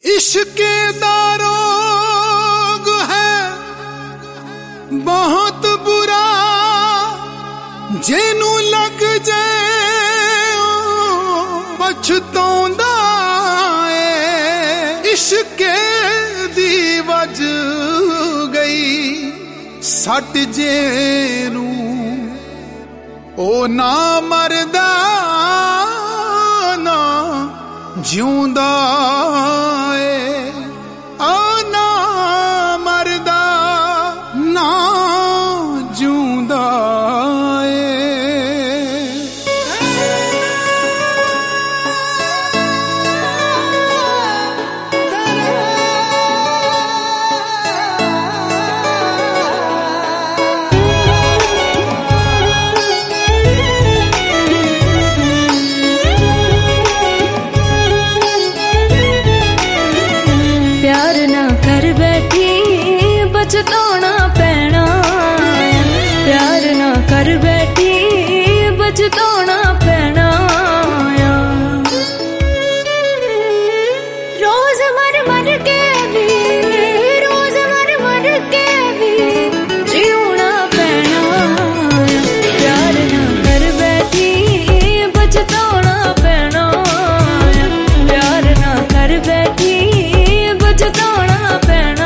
इश्क़ दा रोग है बहुत बुरा, जेनू लग जाए पछताउंदा है। इश्क़ दी वज गई सट जेनू ओ ना मरदा ना जिउंदा बचताना पैना, प्यार ना कर बैठी बचताना पैना। रोज मर मर के भी, रोज मर मर के भी जीना पैना। प्यार ना कर बैठी बचताना पैना, प्यार ना कर बैठी बचताना पैना।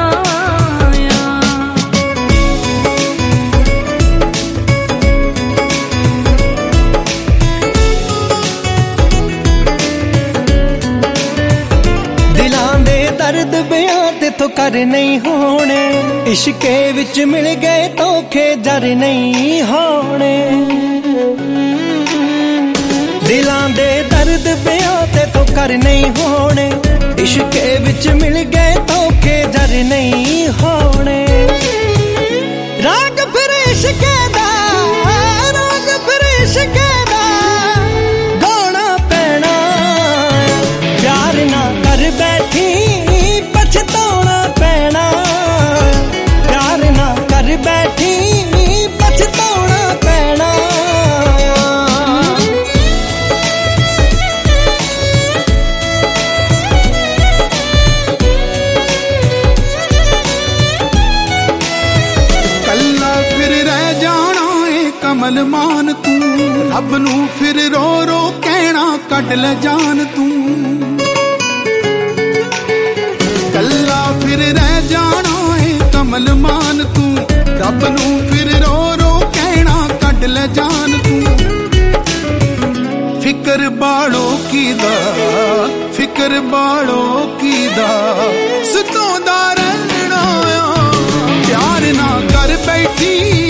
दर्द बयां ते तो कर नहीं होने, इश्के विच मिल गए धोखे जर नहीं होने। दिलां दे दर्द बयां ते तो कर नहीं होने, इश्के विच मिल गए धोखे जर नहीं होने। राग फिर इश्के दा, राग फिर इश्के दा गाना पैना। प्यार ना कर बैठी पछताना पैना, प्यार ना कर बैठी पछताना पैना। कल्ला फिर रह जाना है कमल मान तू, रब नू फिर रो रो कहना कट ले जान तू। कल्ला फिर रह जाना है कमल मान तू, रब नू फिर रो रो कहना कट ले जान तू। फिकर बाड़ो कीदा, फिकर बाड़ो कीदा सतोंदा रहना। प्यार ना कर बैठी